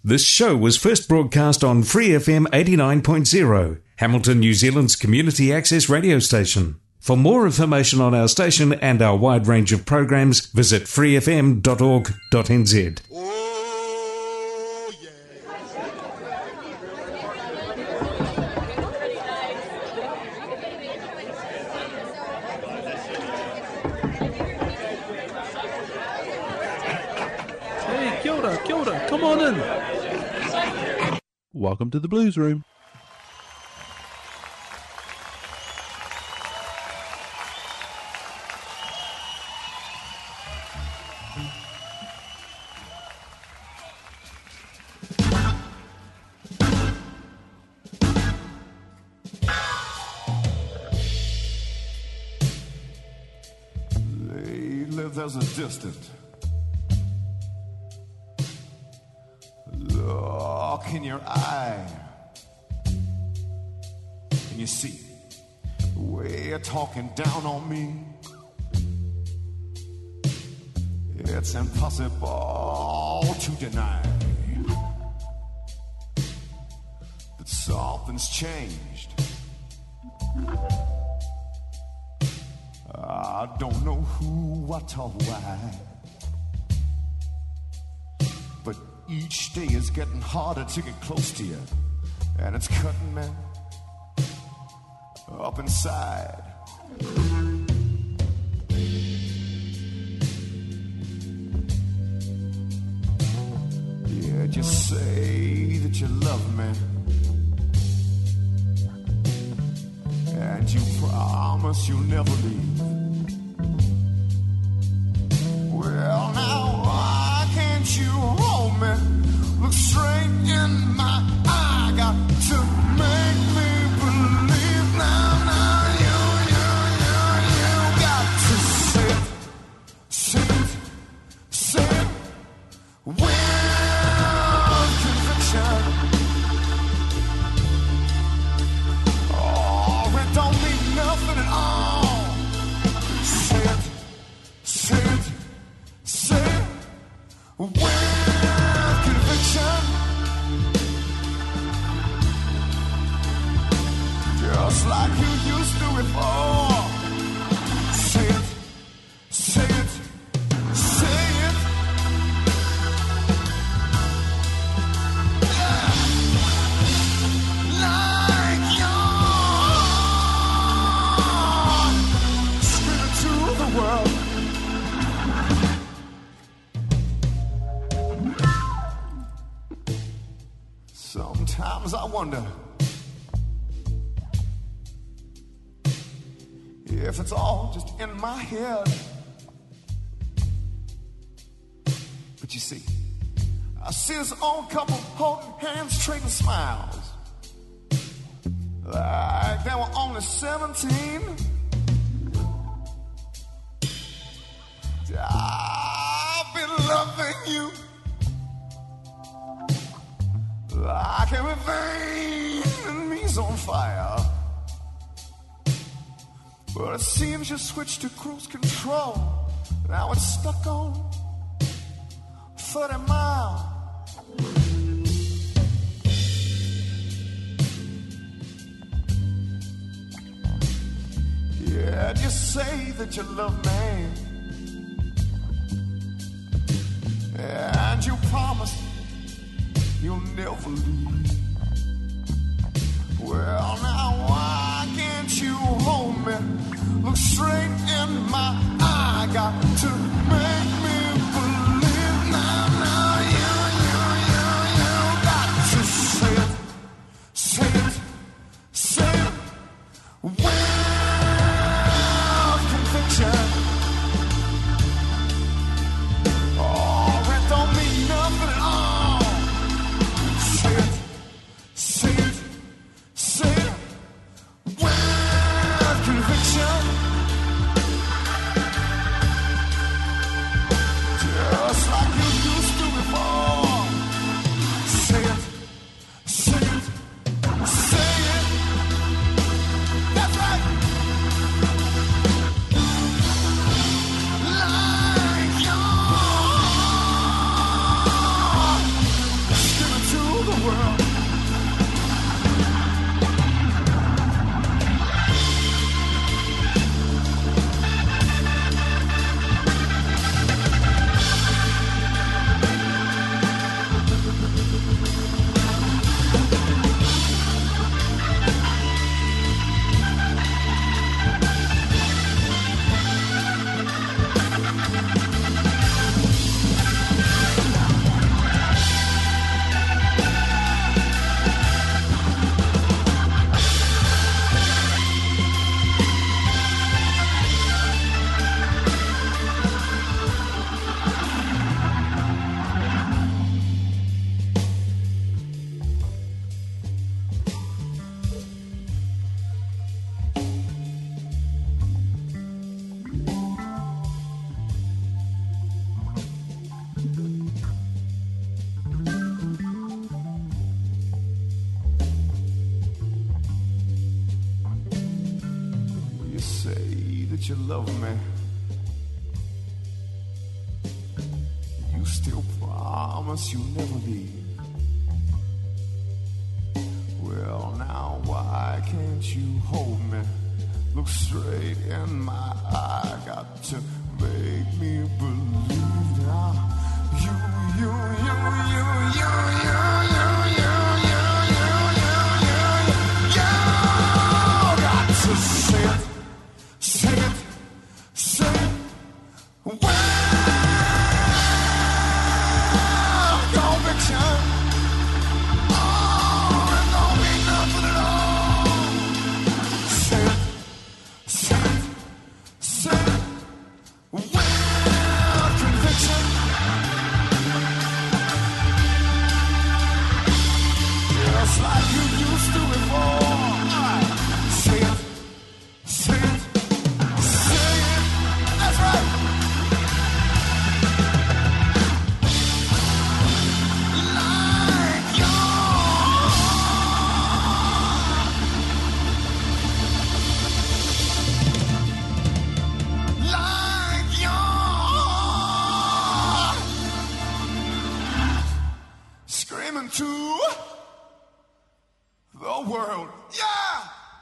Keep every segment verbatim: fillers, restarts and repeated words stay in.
This show was first broadcast on Free F M eighty-nine point zero, Hamilton, New Zealand's community access radio station. For more information on our station and our wide range of programs, visit free f m dot org dot n z. Oh, yeah. Hey, kia ora, kia ora, come on in. Welcome to the Blues Room. There's a distant look in your eye, and you see the way you're talking down on me. It's impossible to deny that something's changed. I don't know who, what, or why, but each day is getting harder to get close to you, and it's cutting me up inside. Yeah, just say that you love me, and you promise you'll never leave. Well, now, why can't you hold me? Look straight in my eye. Got to make me believe. Now, now, you, you, you, you got to say it, say it, say it with conviction. Oh, it don't mean nothing at all. Say it, say it. With conviction, just like you used to before. Say it, say it, say it. Yeah. Like you're screaming to the world. Sometimes I wonder if it's all just in my head. But you see, I see this old couple holding hands, trading smiles, like they were only seventeen. I've been loving you like every vein in me's on fire. But it seems you switched to cruise control. Now it's stuck on thirty miles. Yeah, just say that you love me, and you promised you'll never leave. Well, now why can't you hold me? Look straight in my eye. Got to make me believe. Now, now, you, you, you, you got to say it, say it, say it with conviction. Oh, it don't mean nothing at all. Say it, say it, say it with conviction. that you love me. You still promise you'll never leave. Well, now why can't you hold me? Look straight in my eye. Got to make me believe now. You, you, you, you, you, you, you, you, you, you, you, you, you, got to say it, say it, say it. Well, conviction. Oh, it don't mean nothing at all. Say it, say it, say it. Well, conviction. Just like you used to before. Say it, say it, say it. That's right. Like you're, like you're screaming to the world. Yeah!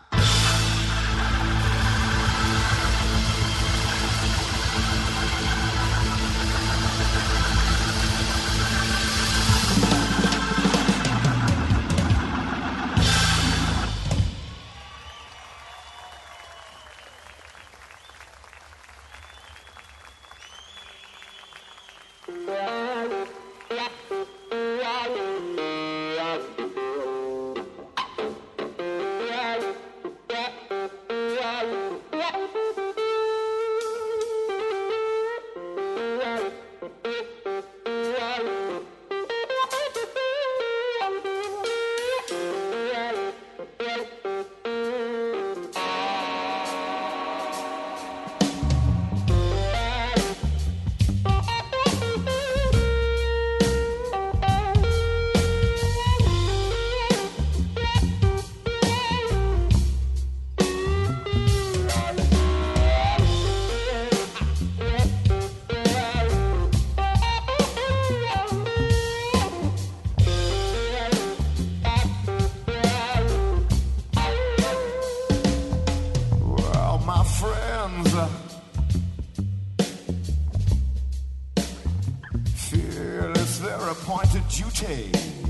Well, my friends, uh, feel it's their appointed duty.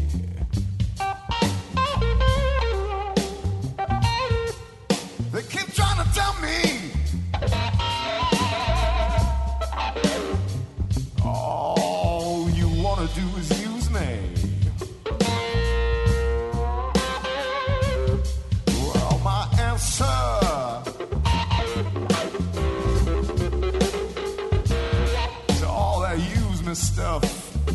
They keep trying to tell me all you want to do is use me. Well, my answer to all that use me stuff,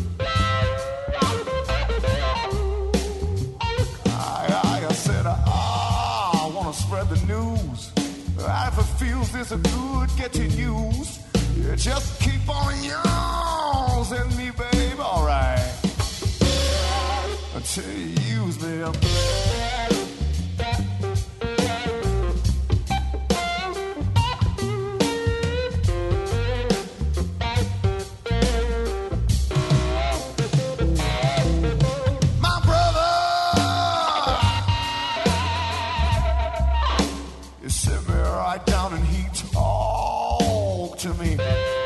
I, I said, ah, I want to spread the news. If it feels this a good, get your news. You just keep on using me, babe, alright. Until you use me up. My brother, you sit me right down and he talk to me.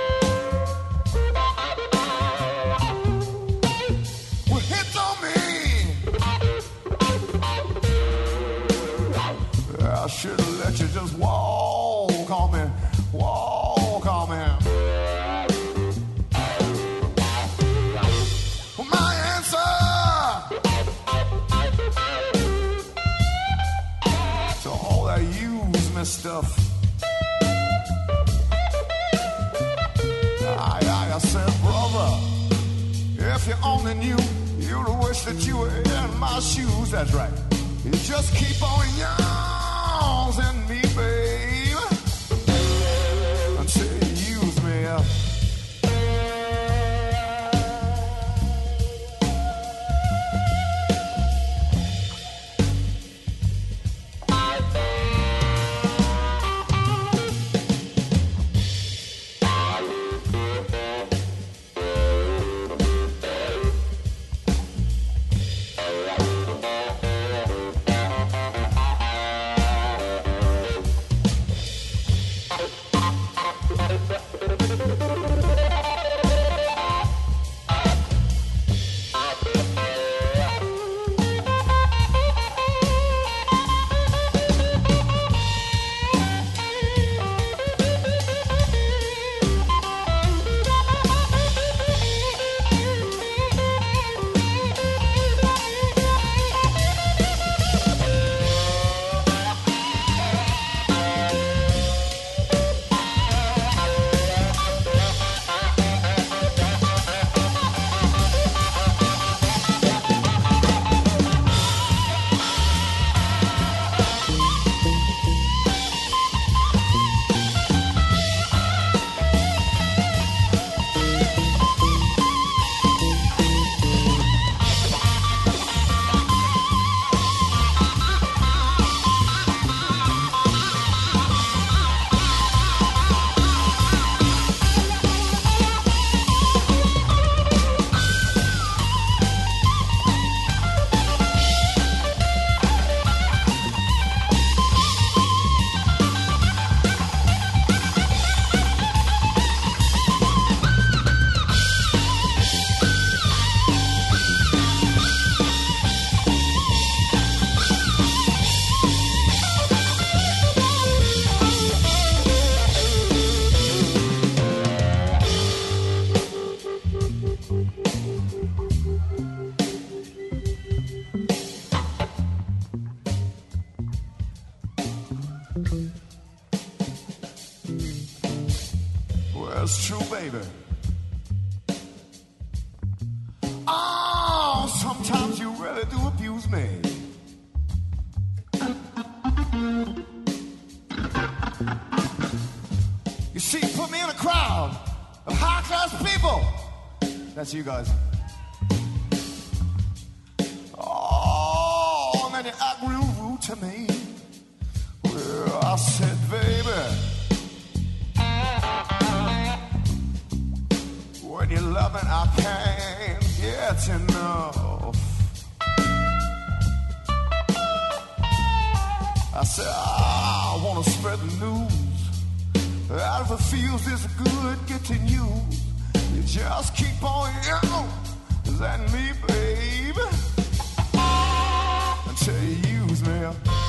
Well, hits on me. I should have let you just walk on me, walk on me. Well, my answer to all that use me stuff, I, I, I said, brother, if you only knew, you'd wish that you were in my shoes. That's right. You just keep on using me, babe, until you use me up. baby. Oh, sometimes you really do abuse me. You see, you put me in a crowd of high-class people. That's you guys. Oh, and then you act real rude to me. Well, I said, baby, when you're loving, I can't get enough. I said, I want to spread the news. If it feels this good getting you, you just keep on, you know, letting me, baby, until you use me.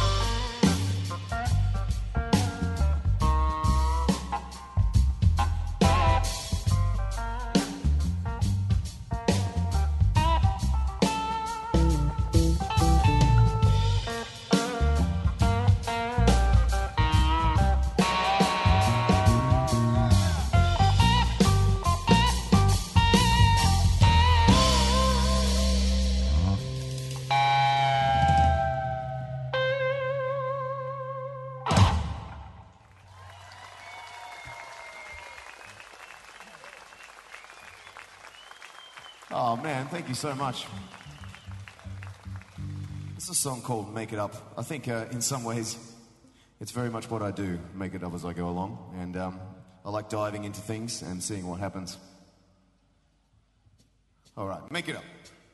Oh, man, thank you so much. It's a song called Make It Up. I think uh, in some ways it's very much what I do, make it up as I go along. And um, I like diving into things and seeing what happens. All right, make it up.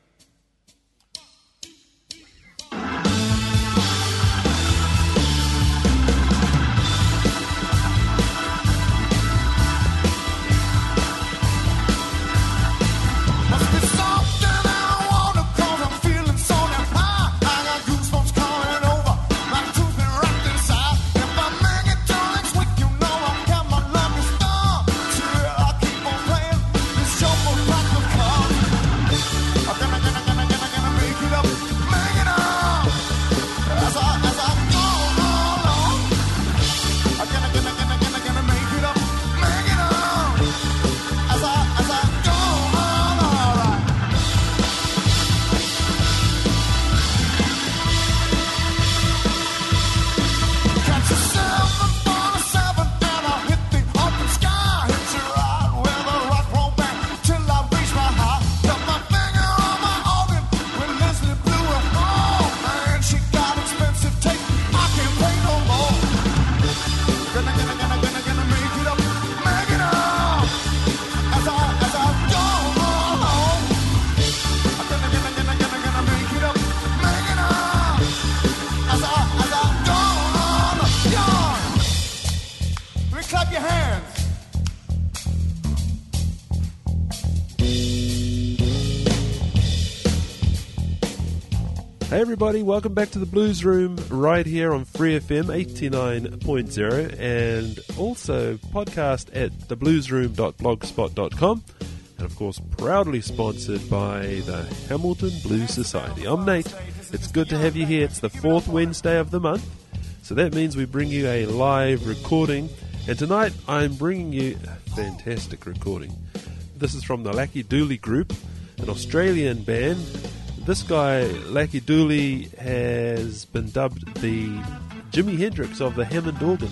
Hey everybody, welcome back to the Blues Room right here on Free F M eighty-nine point zero and also podcast at the blues room dot blogspot dot com and of course proudly sponsored by the Hamilton Blues Society. I'm Nate. It's good to have you here. It's the fourth Wednesday of the month, so that means we bring you a live recording, and tonight I'm bringing you a fantastic recording. This is from the Lucky Dooley Group, an Australian band. This guy, Lucky Dooley, has been dubbed the Jimi Hendrix of the Hammond organ.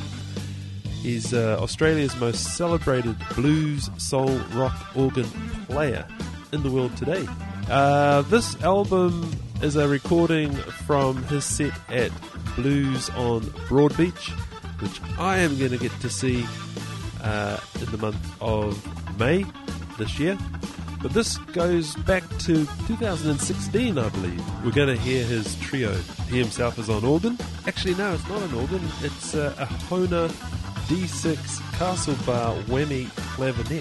He's uh, Australia's most celebrated blues, soul, rock organ player in the world today. Uh, this album is a recording from his set at Blues on Broadbeach, which I am going to get to see uh, in the month of May this year. But this goes back to two thousand sixteen, I believe. We're going to hear his trio. He himself is on organ. Actually, no, it's not an organ. It's uh, a Hohner D six Castle Bar whammy clavinet.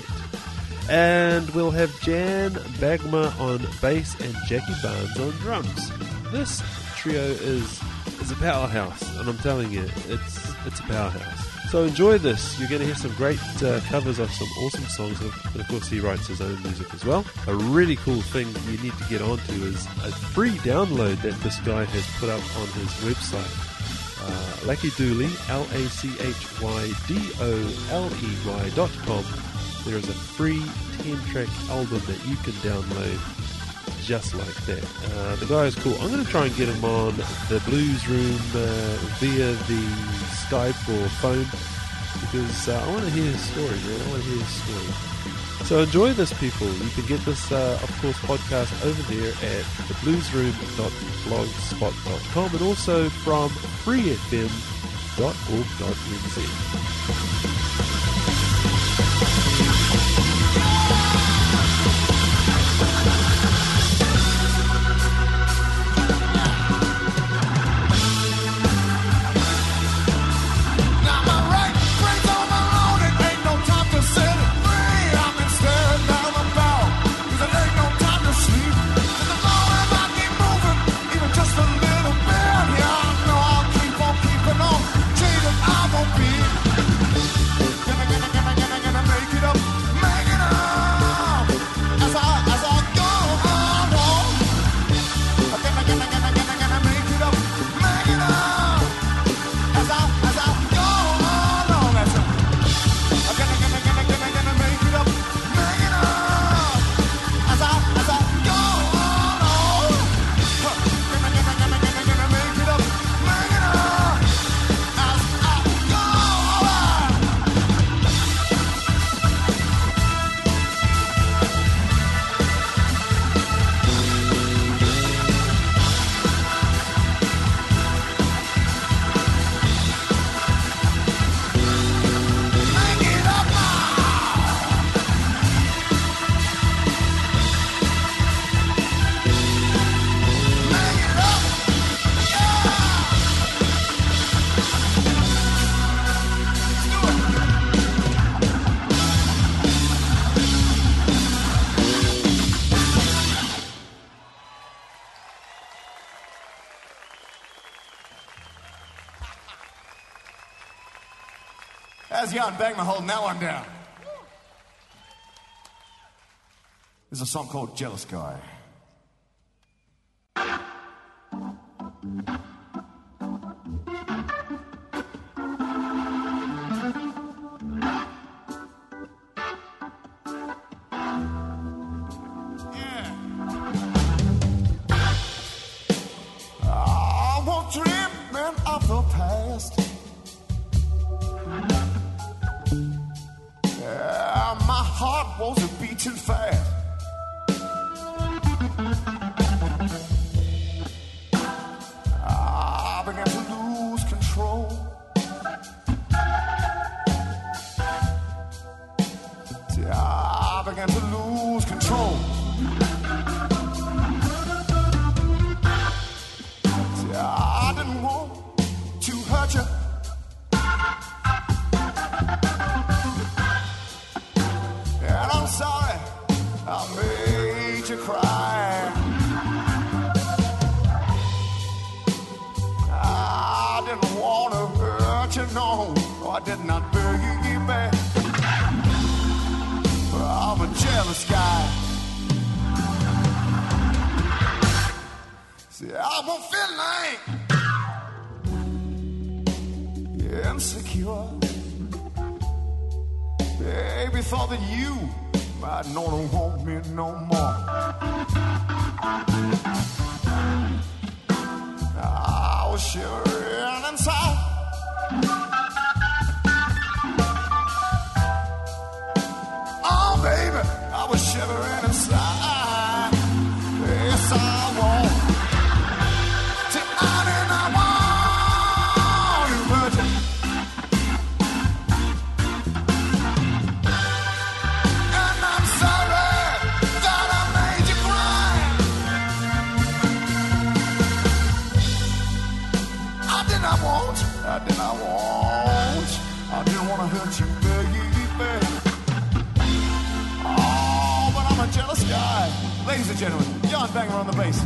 And we'll have Jan Bagma on bass and Jackie Barnes on drums. This trio is is a powerhouse, and I'm telling you, it's it's a powerhouse. So enjoy this. You're going to hear some great uh, covers of some awesome songs, and of course he writes his own music as well. A really cool thing you need to get onto is a free download that this guy has put up on his website. Uh, Lucky Dooley, L A C H Y D O L E Y dot com. there is a free ten-track album that you can download just like that. Uh, the guy is cool. I'm going to try and get him on the Blues Room uh, via the Skype or phone, because uh, I want to hear his story, man. I want to hear his story. So enjoy this, people. You can get this, uh, of course, podcast over there at the bluesroom dot blogspot dot com and also from free f m dot org dot n z. That's Jan Bangman holding that one down. There's a song called Jealous Guy. Ladies and gentlemen, Jan Bangman on the bass.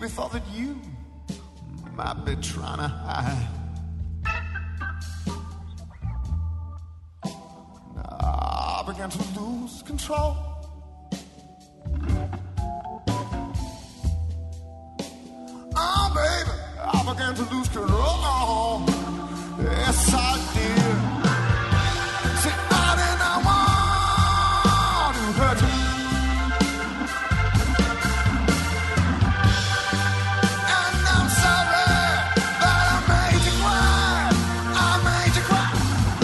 Baby thought that you might be trying to hide. Now I began to lose control. Oh, baby, I began to lose control. Yes, I did. See, I did not want to hurt you. And I'm sorry that I made you cry. I made you cry.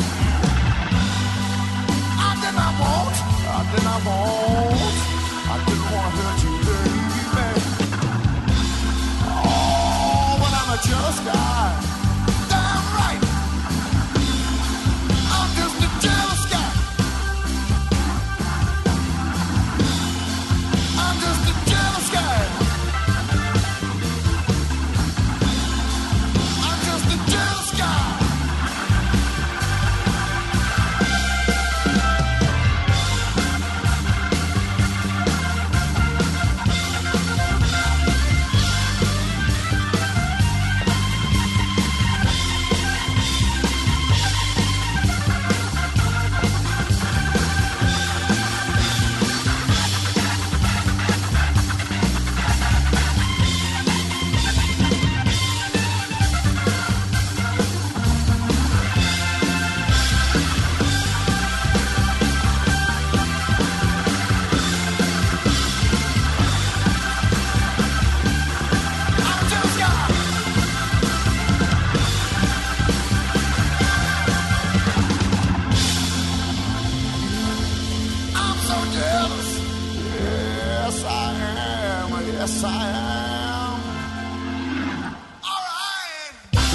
I did not want, I did not want, I didn't want to hurt you, baby. Oh, but I'm a jealous guy. Damn right. I'm just a jealous guy. I'm just a jealous guy. I'm just a jealous guy. Yes, I am. All right.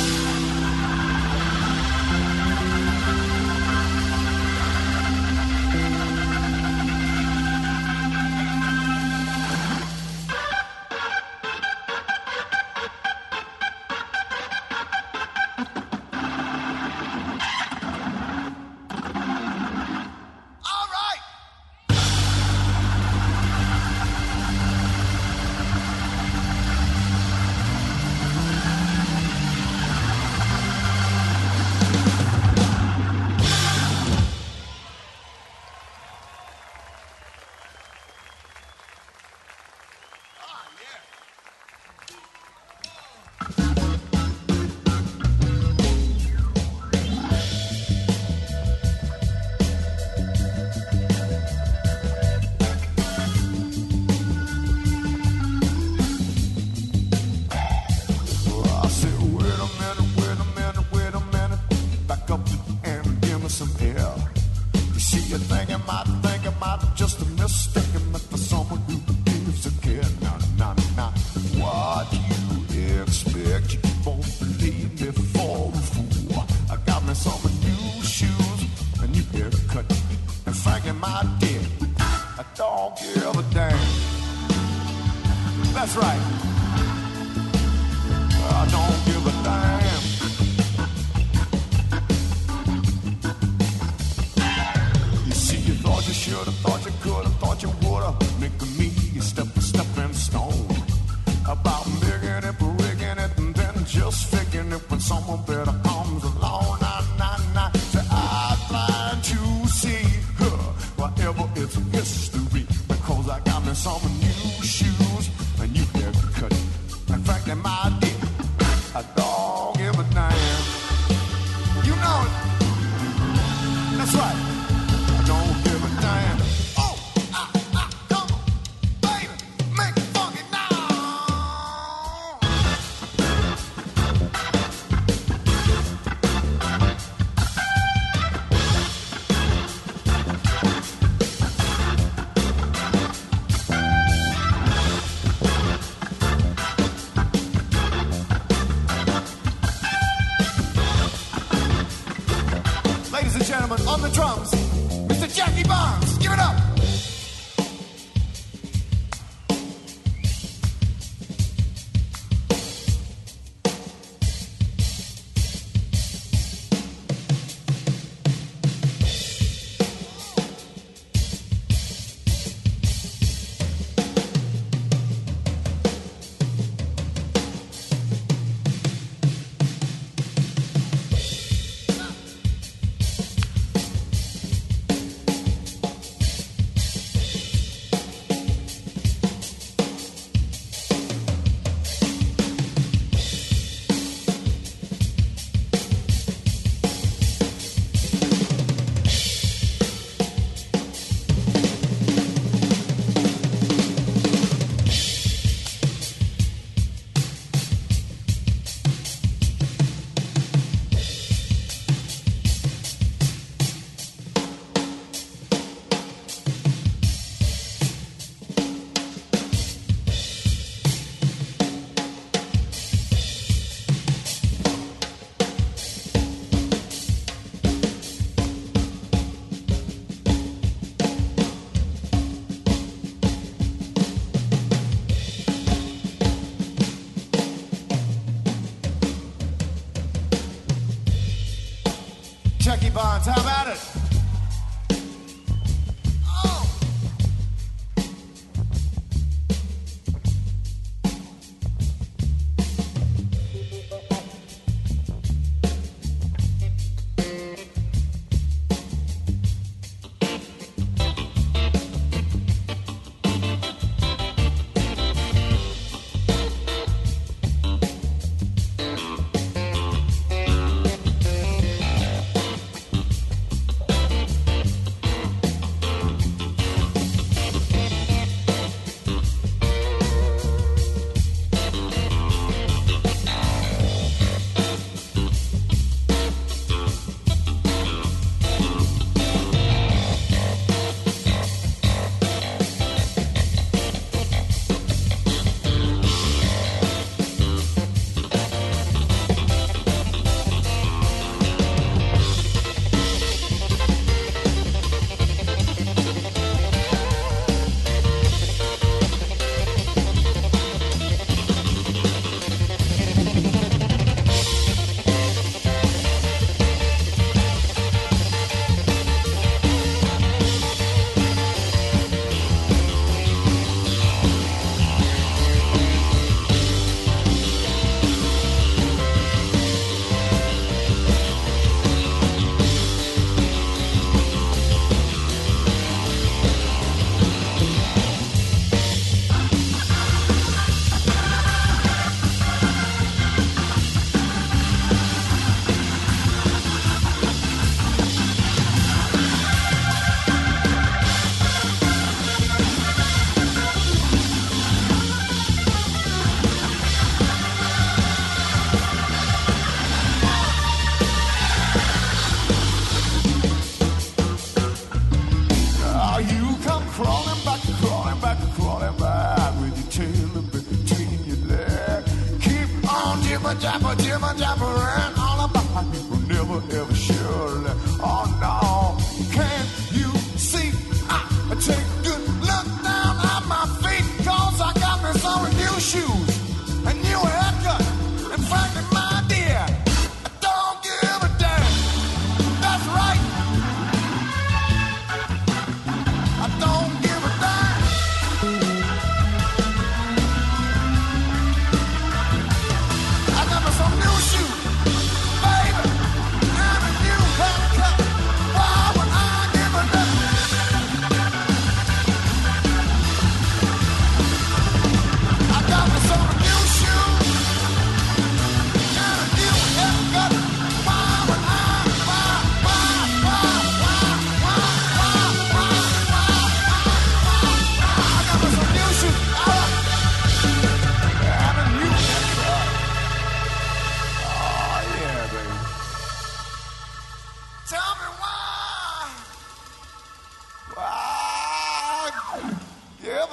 All right. I said, wait a minute, wait a minute, wait a minute. Back up and give me some air. You see, you think it might, think it might just a mistake for someone who gives a care. Now, now, now, what do you expect? You keep on believing me for a fool. I got me some new shoes, a new haircut, and frankly, my dear, I don't give a damn. That's right. I don't give a damn. You see, you thought you should have, thought you could have, thought you would have. Making me a step, a stepping stone. About making it, rigging it, and then just figuring it when someone better comes along. Nah, nah, nah. So I plan to see her whatever it's history. Because I got me some new shoes, a new haircut, and frankly, my dear, I don't give a damn. You know it. That's right. I don't give a damn. Oh, ah, ah, come on, baby, make it funky now.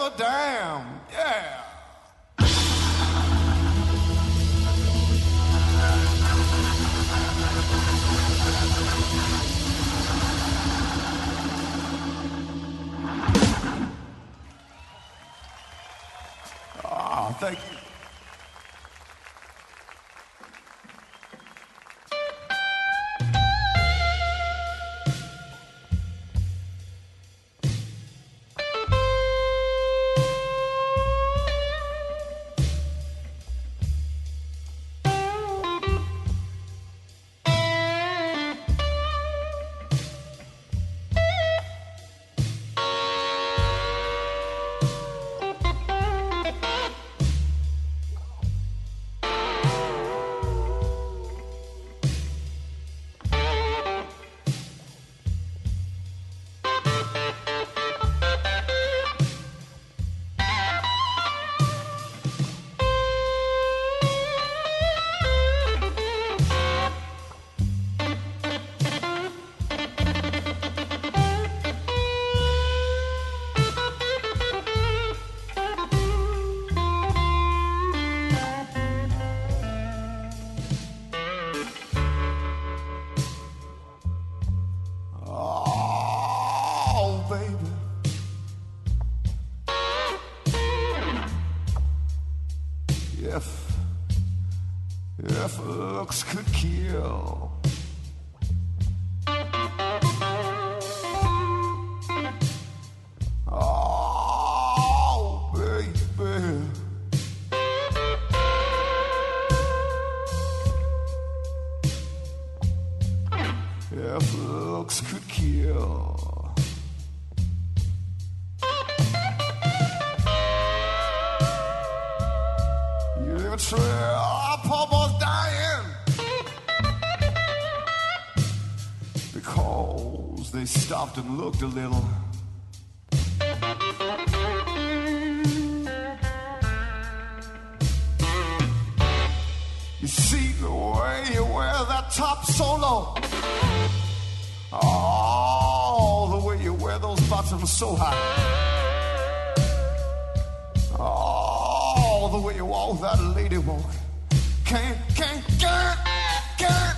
a damn. Yeah. Ah, thank you. If looks could kill. Oh, baby. If looks could kill. You live a trail. Papa's dying because they stopped and looked a little. You see the way you wear that top so low. Oh, the way you wear those bottoms so high. Oh, the way you walk that lady walk. Can't, can't, can't, can't,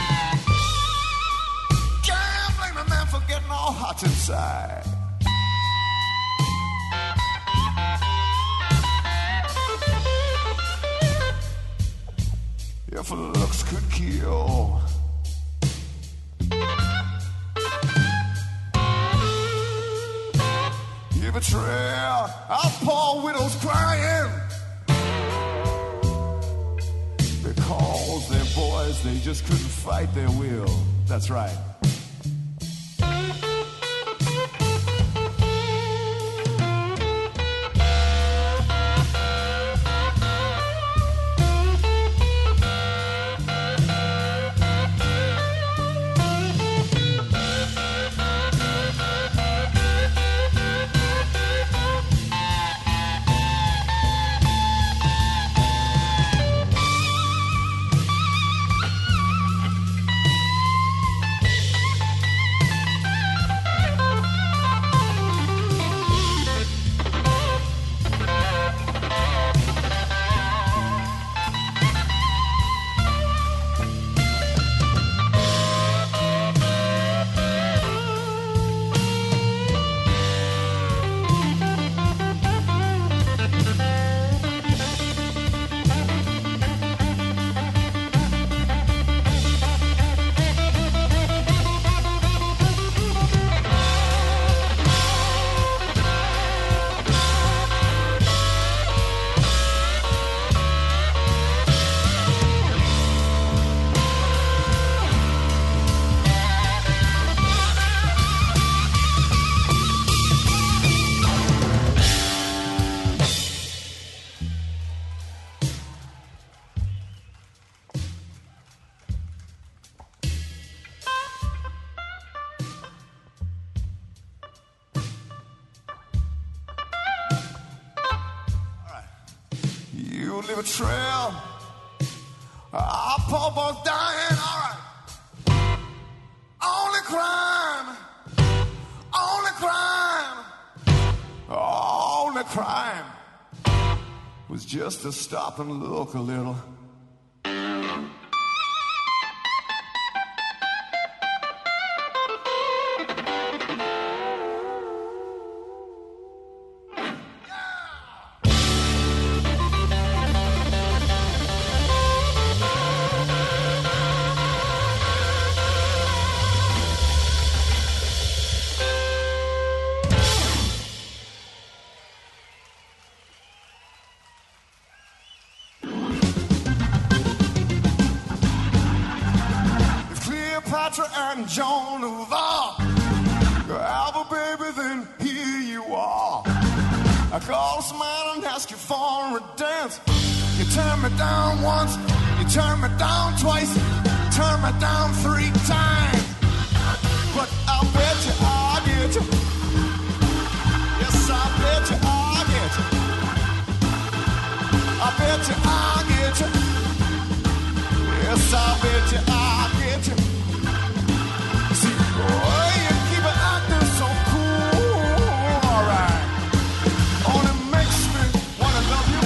can't blame a man for getting all hot inside. If looks could kill. You betray our poor widows crying. Because their boys, they just couldn't fight their will. That's right. Leave a trail. Our poor boy's dying, all right. Only crime, only crime, only crime was just to stop and look a little. And Joan of Arc, Alva, baby, then here you are. I call a smile and ask you for a dance. You turn me down once, you turn me down twice, turn me down three times. But I'll bet you I'll get you. Yes, I'll bet you I'll get you. I bet you I'll get you. Yes, I bet you I'll get you. Boy, you keep it acting so cool, alright. Only makes me wanna love you.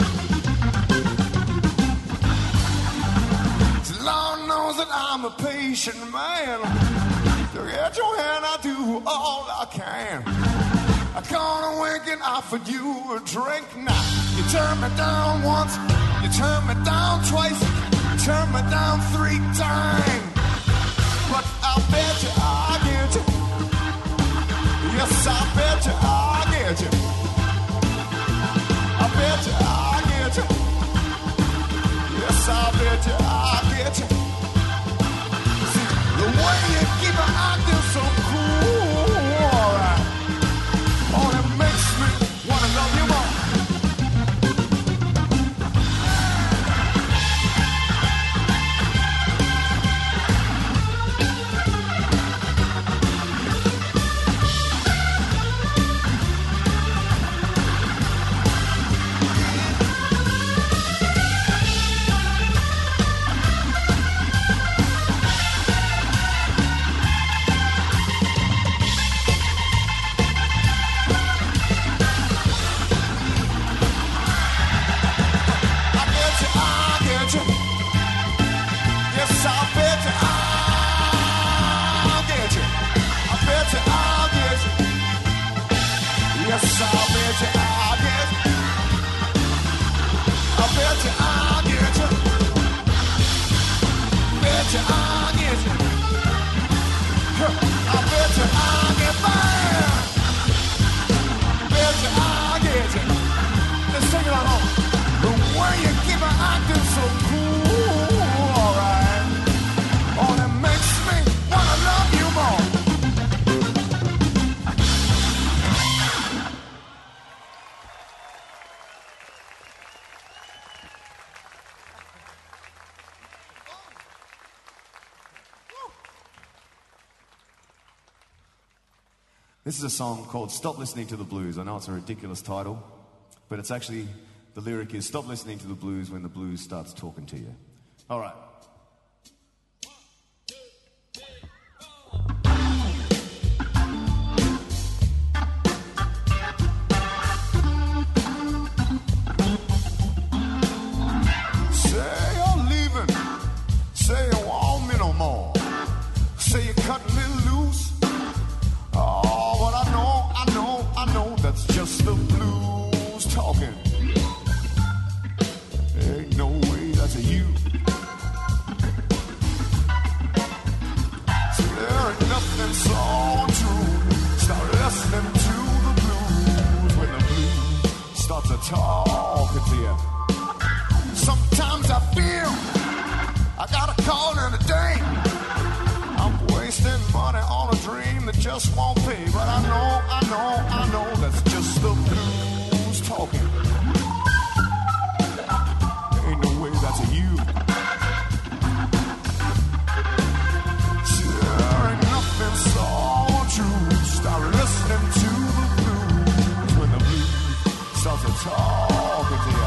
The Lord knows that I'm a patient man. To get your hand, I do all I can. I caught a wink and offered you a drink. Now you turn me down once, you turn me down twice, you turn me down three times. But I'll bet you I'll get you. Yes, I'll bet you I'll get you. I bet you I'll get you. Yes, I'll bet you I'll get you. See, the way you keep it acting so cool, alright, only makes me wanna love you more. This is a song called Stop Listening to the Blues. I know it's a ridiculous title, but it's actually, the lyric is, stop listening to the blues when the blues starts talking to you. All right. Say you're leaving, say you want me no more, say you're cutting me loose. Oh, but I know, I know, I know that's just the blues talking. Ain't no way that's a you. So there ain't nothing so true. Start listening to the blues when the blues start to talk to you. Sometimes I feel I gotta call in a day. I'm wasting money on a dream that just won't pay. But I know, I know, I know that's just the blues talking. Ain't no way that's a you. Sure ain't nothing so true. Start listening to the blues when the blues start to talk to you.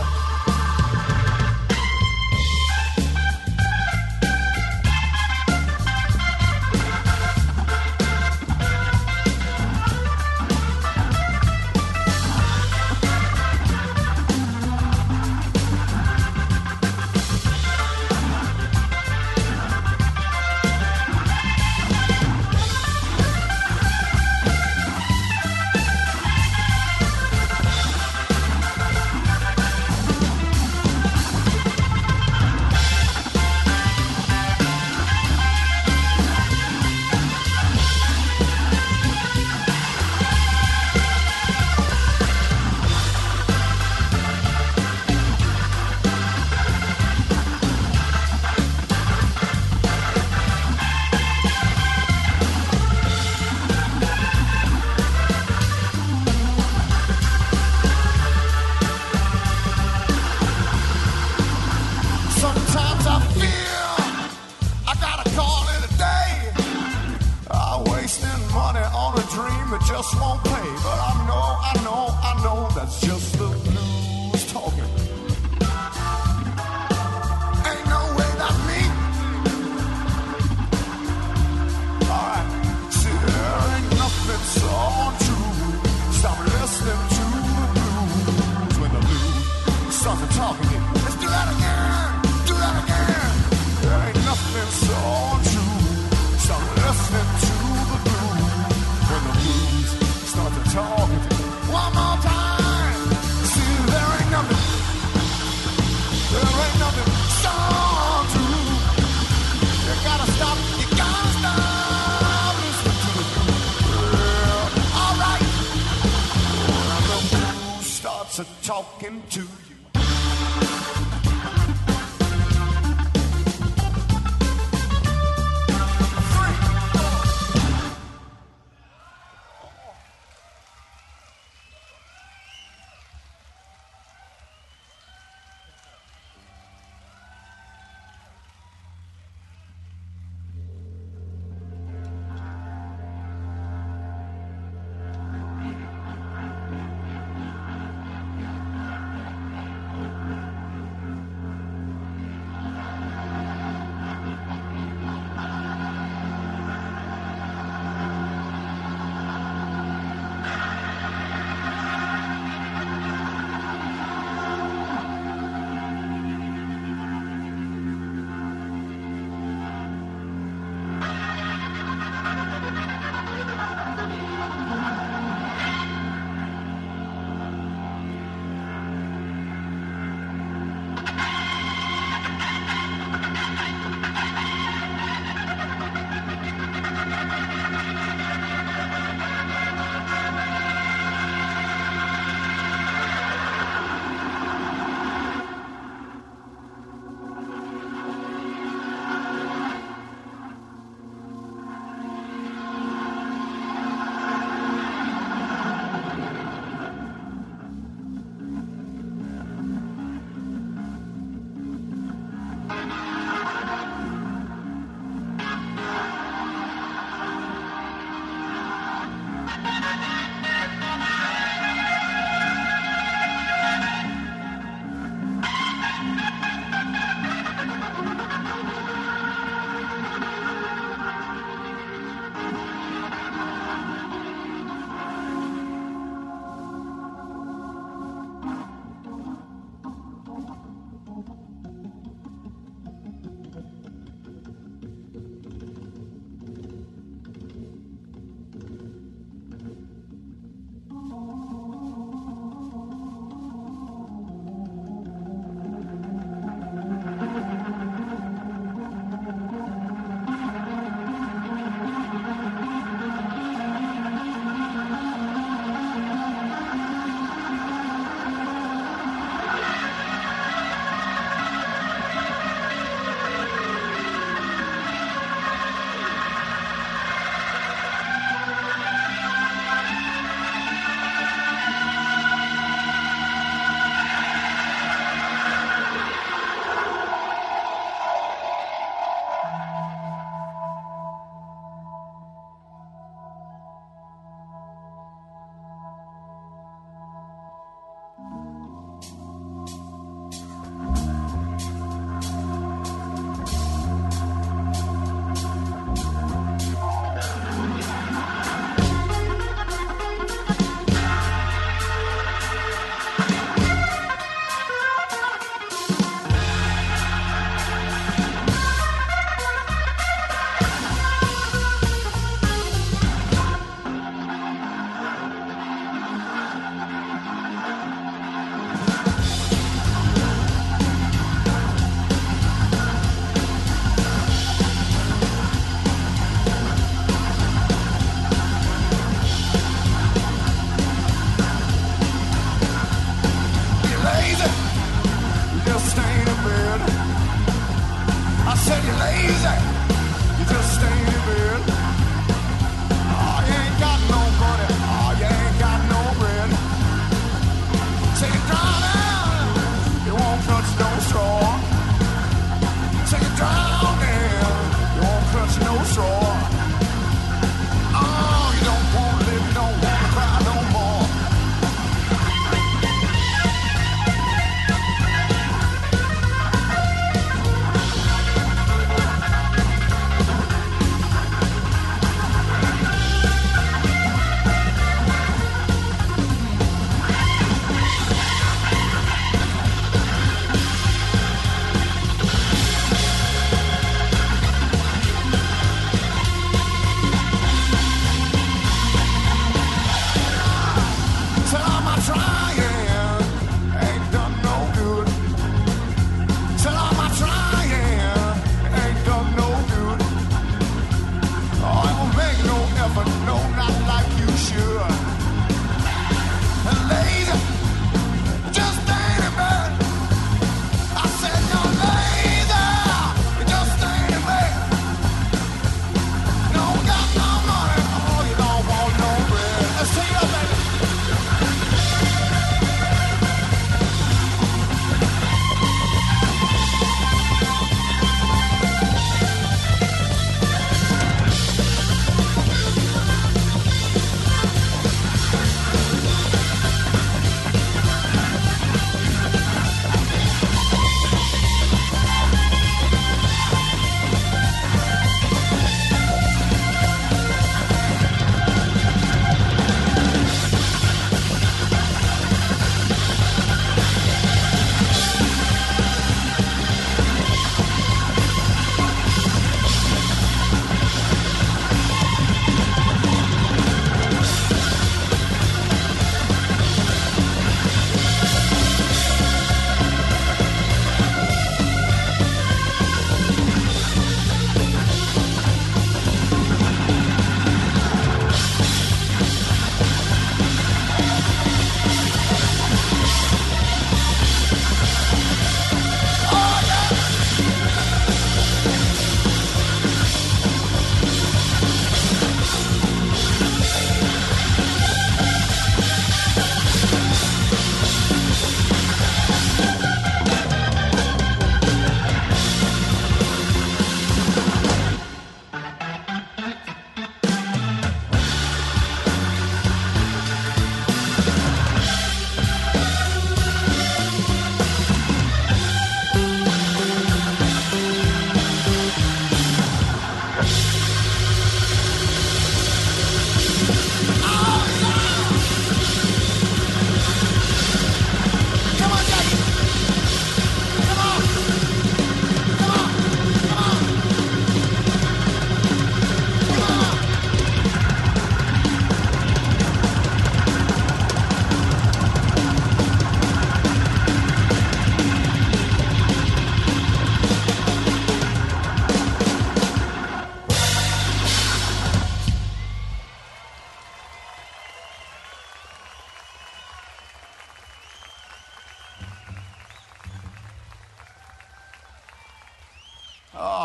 just won't play. But I know, I know, I know that's just the blues talking. Ain't no way that me. Alright, see, there ain't nothing so untrue. Stop listening to the blues when the blues start to talking to you. Let's do that again, do that again. There ain't nothing so untrue. Stop listening to the blues when the blues start to talking to you. One more time. See, there ain't nothing, there ain't nothing so untrue. You gotta stop, you gotta stop listening to the blues. Yeah, all right. When the blues starts a talking to you.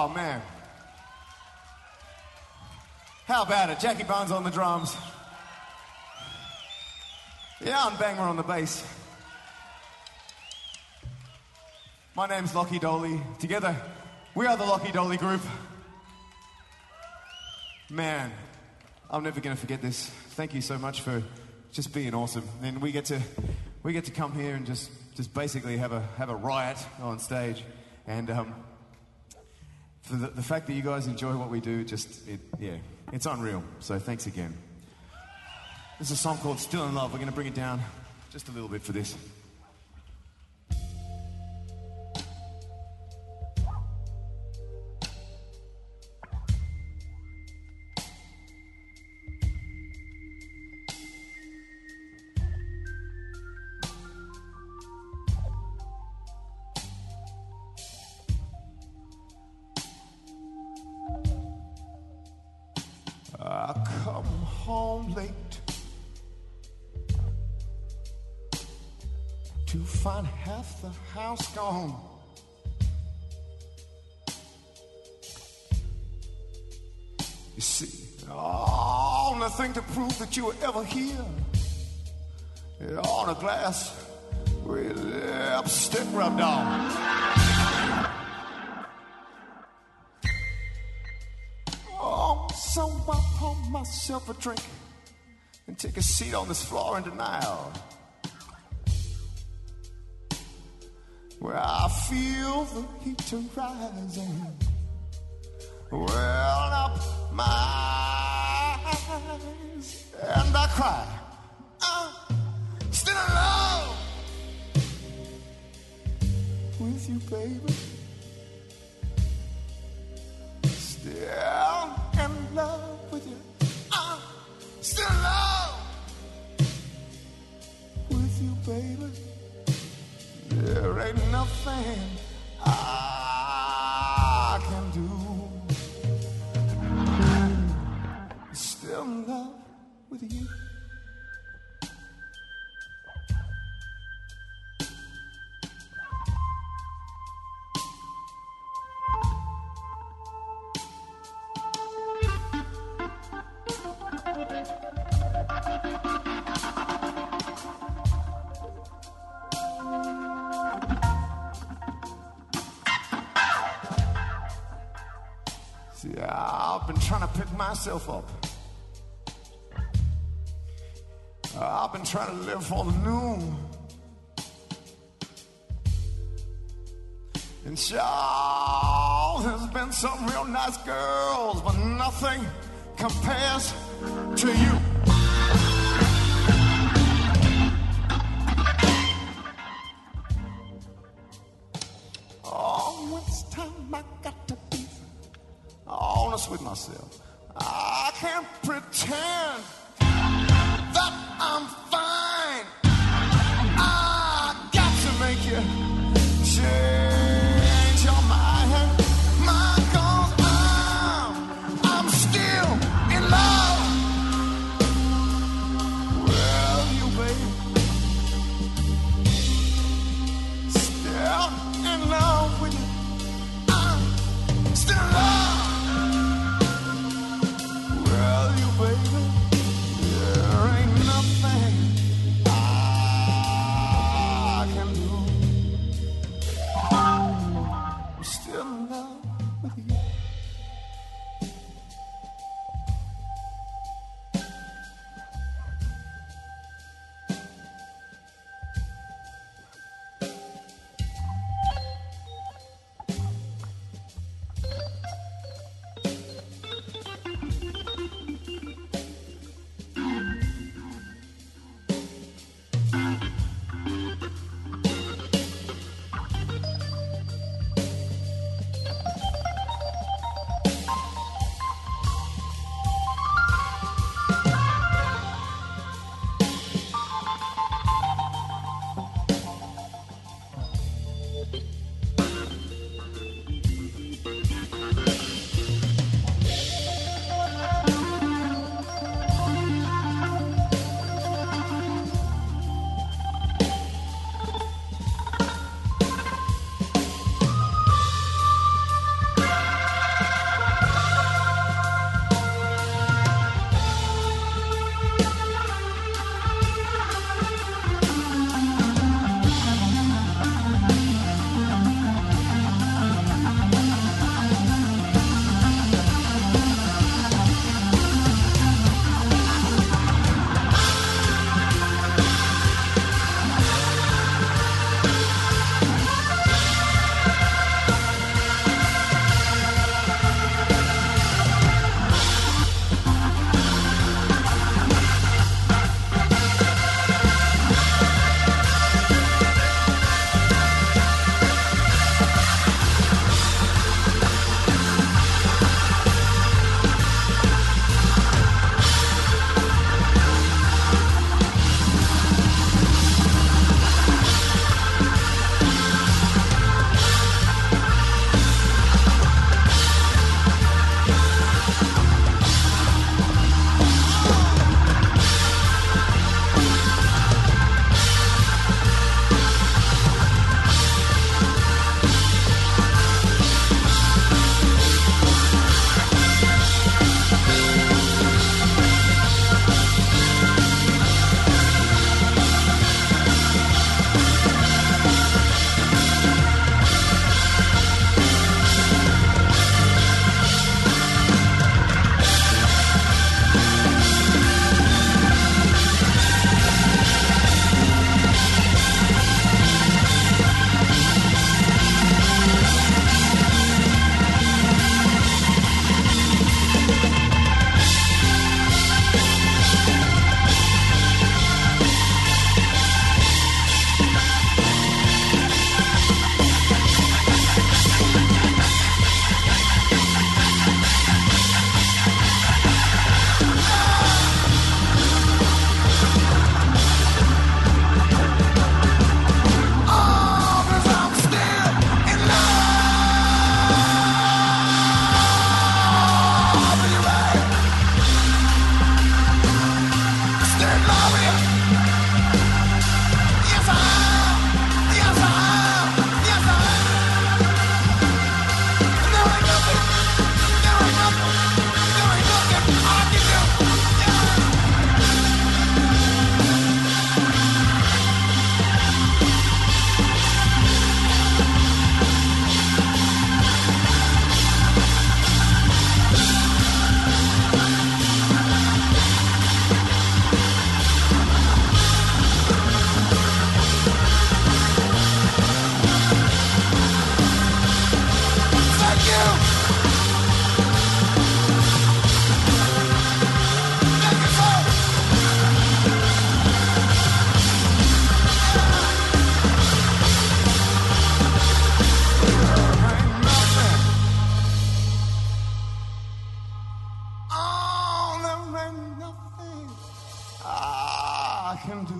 Oh, man. How about it? Jackie Bones on the drums. Jan Bangmer on the bass. My name's Lockie Doley. Together, we are the Lockie Doley Group. Man, I'm never going to forget this. Thank you so much for just being awesome. And we get to we get to come here and just, just basically have a have a riot on stage. And um, for the, the fact that you guys enjoy what we do, just it, yeah, it's unreal. So thanks again. This is a song called Still in Love. We're going to bring it down just a little bit for this. I come home late to find half the house gone. You see, oh, nothing to prove that you were ever here. On a glass with lipstick rubbed on. Oh, so I pour myself a drink and take a seat on this floor in denial, where I feel the heat rising, well up my eyes, and I cry, I'm still in love with you, baby. Still in love with you. I'm still in love with you, baby. There ain't nothing I can do. Still in love with you. See, I've been trying to pick myself up. I've been trying to live for the new. And sure, there's been some real nice girls, but nothing compares to you. Oh, it's time I got to be honest with myself. I can't pretend that I'm fine. I got to make you change your mind. My cause I'm, I'm still in love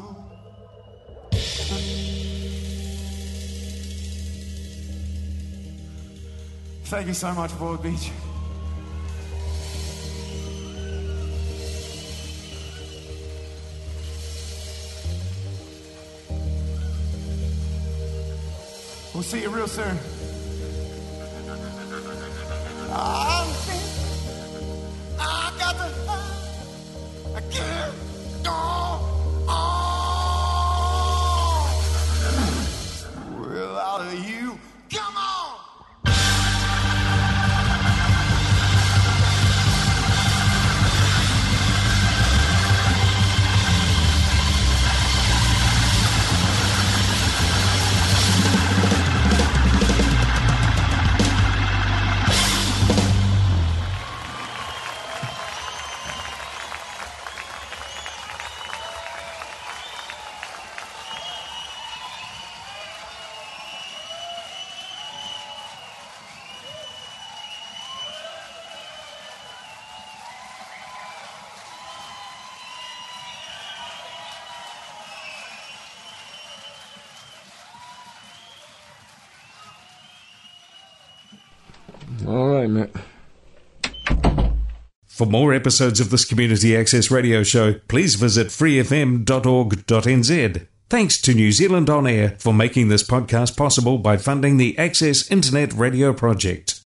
Thank you so much, Broad Beach. We'll see you real soon. I got the I can't go on without you. Come on. All right, Matt. For more episodes of this Community Access Radio show, please visit free f m dot org dot n z. Thanks to New Zealand On Air for making this podcast possible by funding the Access Internet Radio Project.